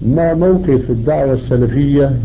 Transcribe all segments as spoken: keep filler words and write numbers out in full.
ما موقف الدعوة السلفية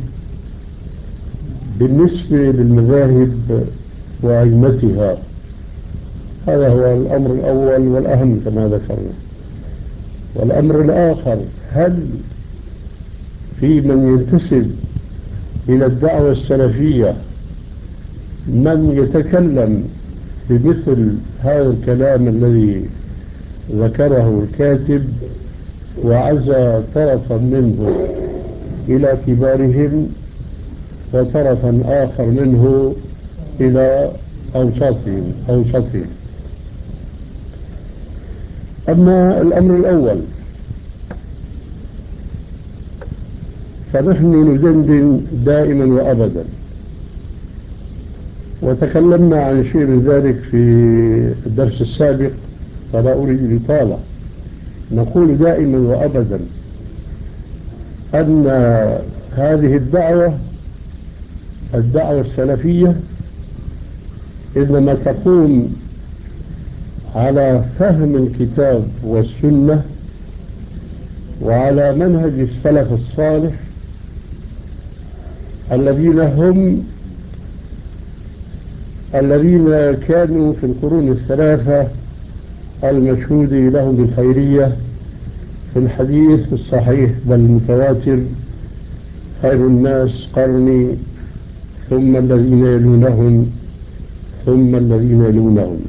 بالنسبة للمذاهب وأئمتها؟ هذا هو الأمر الأول والأهم كما ذكرنا. والأمر الآخر، هل في من ينتسب إلى الدعوة السلفية من يتكلم بمثل هذا الكلام الذي ذكره الكاتب وعزى طرفا منه إلى كبارهم وطرفا آخر منه إلى أوسطهم أوسطهم أما الأمر الأول فنحن ندندن دائما وأبدا، وتكلمنا عن شيء من ذلك في الدرس السابق فلا أريد الإطالة. نقول دائما وأبدا أن هذه الدعوة الدعوة السلفية إنما تقوم على فهم الكتاب والسنة وعلى منهج السلف الصالح الذين هم الذين كانوا في القرون الثلاثة المشهود لهم بالخيرية في الحديث الصحيح بل المتواتر: خير الناس قرني ثم الذين يلونهم ثم الذين يلونهم.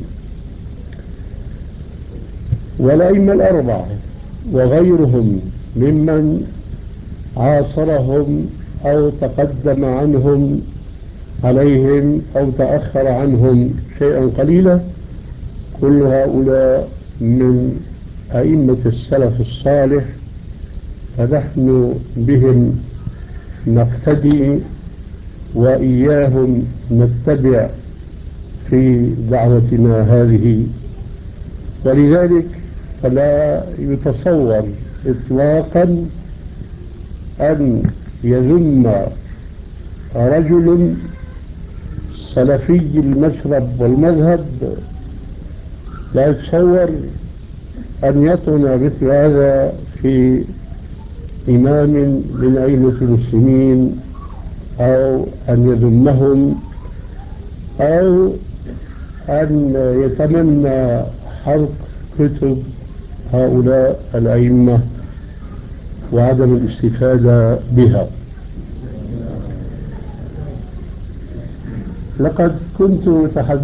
والأئمة الأربعة وغيرهم ممن عاصرهم أو تقدم عنهم عليهم أو تأخر عنهم شيئا قليلا، كل هؤلاء من أئمة السلف الصالح، فنحن بهم نقتدي وإياهم نتبع في دعوتنا هذه. ولذلك فلا يتصور إطلاقا أن يذم رجل سلفي المشرب والمذهب، لا يتصور أن يطعن مثل هذا في إمام من أئمة المسلمين أو أن يذمهم أو أن يتمنى حرق كتب هؤلاء الأئمة وعدم الاستفادة بها. لقد كنت تحدثت